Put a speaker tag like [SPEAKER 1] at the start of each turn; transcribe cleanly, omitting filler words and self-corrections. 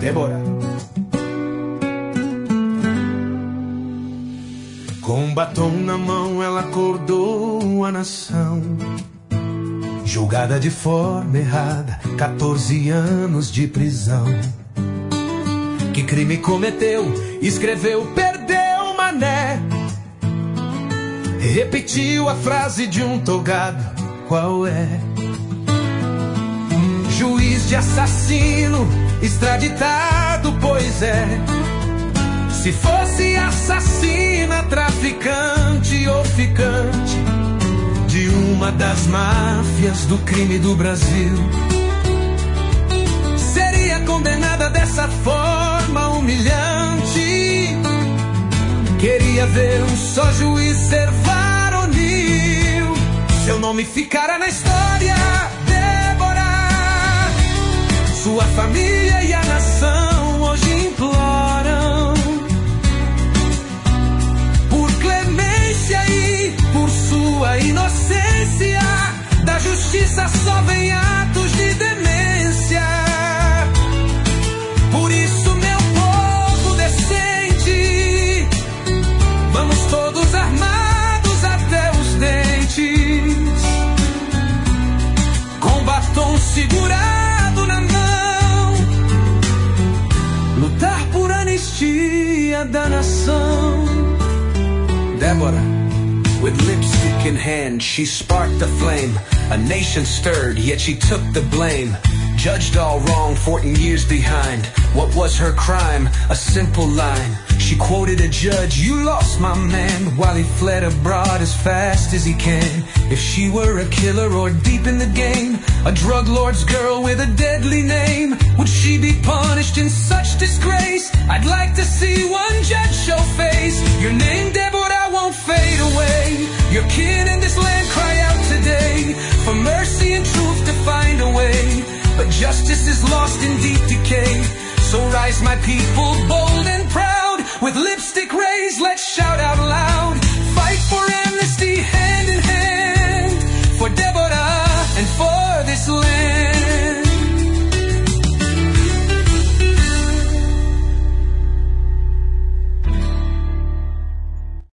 [SPEAKER 1] Débora. Com batom na mão ela acordou a nação, julgada de forma errada, 14 anos de prisão. Que crime cometeu? Escreveu, perdeu, mané. Repetiu a frase de um togado, qual é? Juiz de assassino, extraditado, pois é. Se fosse assassina, traficante ou ficante de uma das máfias do crime do Brasil, seria condenada dessa forma humilhante. Queria ver um só juiz ser varonil, seu nome ficará na história, Débora. Sua família e a nação hoje imploram por clemência e por sua inocência. Da justiça só vem atos de demência. Por isso, meu povo decente, vamos todos armados até os dentes, com batom segurado na mão, lutar por anistia da nação. Débora, with lipstick in hand, she sparked the flame. A nation stirred, yet she took the blame. Judged all wrong, 14 years behind. What was her crime? A simple line. She quoted a judge, "You lost my man," while he fled abroad as fast as he can. If she were a killer or deep in the game, a drug lord's girl with a deadly name, would she be punished in such disgrace? I'd like to see one judge show face. Your name, Deborah, won't fade away. Your kin in this land cry out today for mercy and truth to find a way. But justice is lost in deep decay. So rise, my people, bold and proud. With lipstick raised, let's shout out loud. Fight for amnesty hand in hand, for Deborah and for this land.